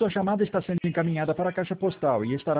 Sua chamada está sendo encaminhada para a caixa postal e estará